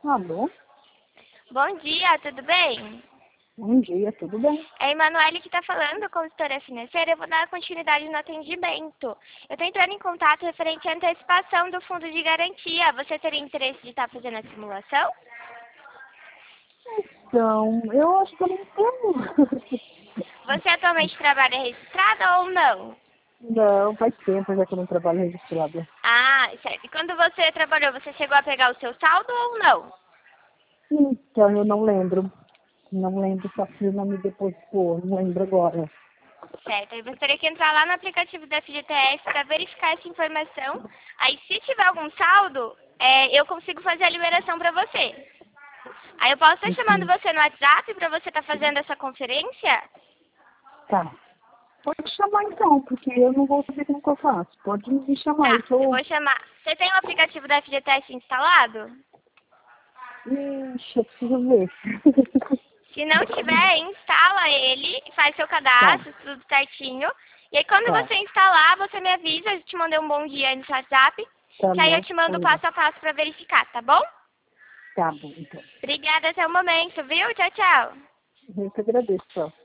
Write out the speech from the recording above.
Alô? Bom dia, tudo bem? Bom dia, tudo bem? É a Emanuele que está falando, consultora financeira. Eu vou dar continuidade no atendimento. Eu estou entrando em contato referente à antecipação do fundo de garantia. Você teria interesse de estar fazendo a simulação? Então, eu acho que eu não tenho. Você atualmente trabalha registrada ou não? Não, faz tempo já que eu não trabalho registrada. Ah, certo. E quando você trabalhou, você chegou a pegar o seu saldo ou não? Então, eu não lembro. Não lembro se a firma me depositou, não lembro agora. Certo. Aí você teria que entrar lá no aplicativo da FGTS para verificar essa informação. Aí, se tiver algum saldo, eu consigo fazer a liberação para você. Aí eu posso estar chamando Enfim, você no WhatsApp para você estar fazendo essa conferência? tá. Pode chamar então, porque eu não vou saber como que eu faço. Pode me chamar, Tá, eu eu tô... vou chamar. Você tem o aplicativo da FGTS instalado? Ixi, eu preciso ver. Se não tiver, instala ele, faz seu Tá, cadastro, tudo certinho. E aí quando tá. você instalar, você me avisa, eu te mandei um bom dia aí no WhatsApp, Tá que aí eu bom, te mando o combinado. passo a passo para verificar, tá bom? Tá bom, então. Obrigada até o momento, viu? Tchau, tchau. Eu que agradeço, tchau.